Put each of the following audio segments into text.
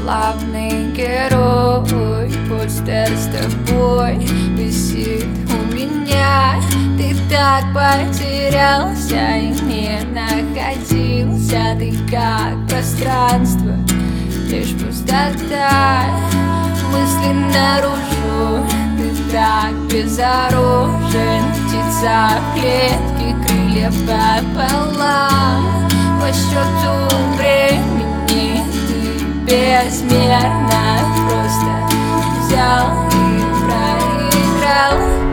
главный герой. Постер с тобой висит у меня. Ты так потерялся и не находился. Ты как пространство, лишь пустота. Мысли наружу, ты так безоружен. Птица в клетке, крылья пополам. По счету времени ты безмерно просто взял и проиграл.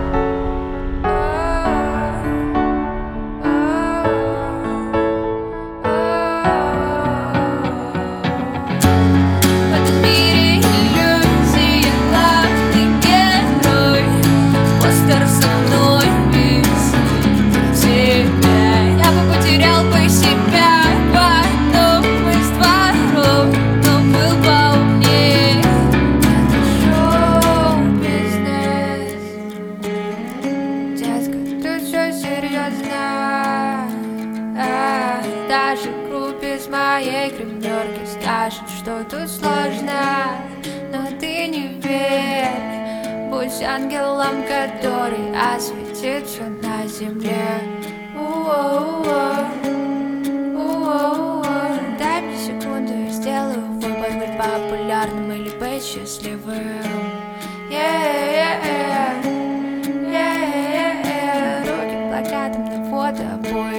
Даже группе с моей гримерки скажет, что тут сложно. Но ты не верь, будь ангелом, который осветит все на земле. Дай мне секунду, я сделаю выбор: быть популярным или быть счастливым. Руки плакатом на фото обои.